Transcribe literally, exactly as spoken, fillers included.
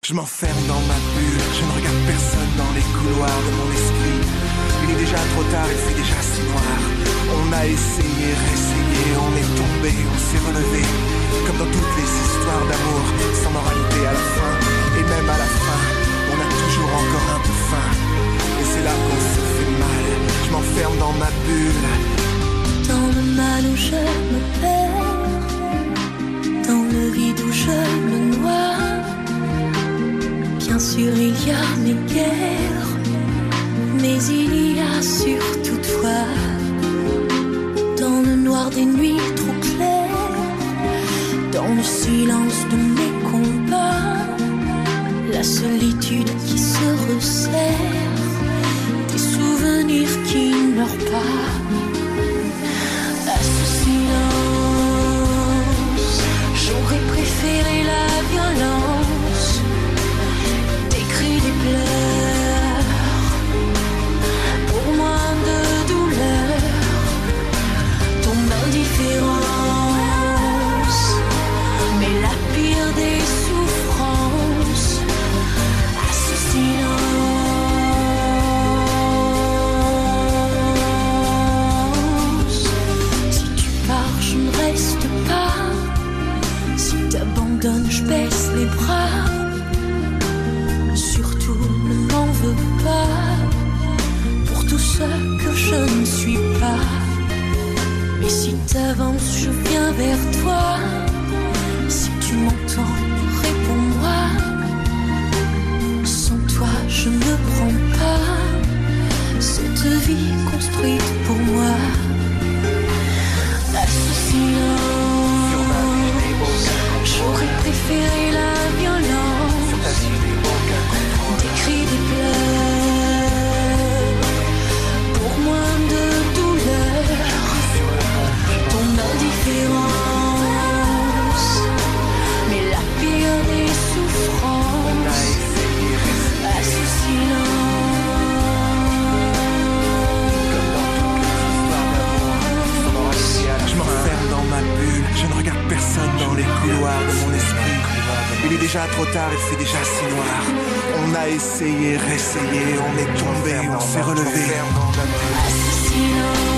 Je m'enferme dans ma bulle, je ne regarde personne dans les couloirs de mon esprit. Il est déjà trop tard, il fait déjà si noir. On a essayé, réessayé, on est tombé, on s'est relevé. Comme dans toutes les histoires d'amour, sans moralité à la fin. Et même à la fin, on a toujours encore un peu faim. Et c'est là qu'on se fait mal, je m'enferme dans ma bulle. Dans le mal où je me perds, dans le vide où je me noie. Bien sûr il y a mes guerres, mais il y a surtout toi. Dans le noir des nuits trop claires, dans le silence de mes combats, la solitude qui se resserre, des souvenirs qui ne meurent pas. À ce silence, j'aurais préféré la violence, des cris, des pleurs, pour moins de douleur, ton indifférence, mais la pire des souffrances. À ce silence, si tu pars, je ne reste pas. Si t'abandonnes, je baisse les bras. Surtout, ne m'en veux pas pour tout ce que je ne suis pas. Mais si t'avances, je viens vers toi. Si tu m'entends, réponds-moi. Sans toi, je ne prends pas cette vie construite pour moi. À ce silence, j'aurais préféré la violence, des cris, des pleurs, pour moins de douleur, ton indifférence, mais la pire des souffrances. À ce silence, Je m'enferme dans ma bulle, je ne regarde personne dans les couloirs de mon esprit. Il est déjà trop tard, il fait déjà si noir. On a essayé, réessayé, on est tombé, on s'est relevé. à ce silence.